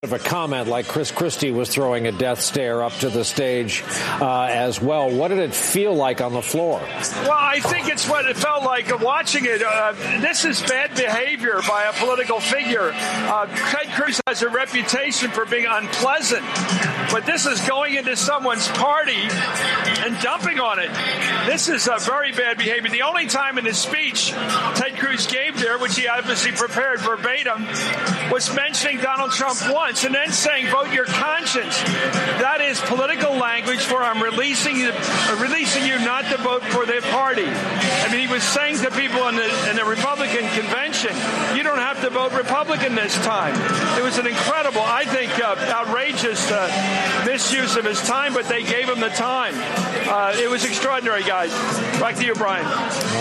Of a comment like Chris Christie was throwing a death stare up to the stage as well. What did it feel like on the floor? Well, I think it's what it felt like watching it. This is bad behavior by a political figure. Ted Cruz has a reputation for being unpleasant, but this is going into someone's party and dumping on it. This is very bad behavior. The only time in his speech Ted Cruz gave there, which he obviously prepared verbatim, was mentioning Donald Trump once and then saying, vote your conscience. That is political language for I'm releasing you not to vote for their party. I mean, he was saying to people in the Republican convention, you don't have to vote Republican this time. It was an incredible, I think, outrageous misuse of his time, but they gave him the time. It was extraordinary, guys. Back to you, Brian.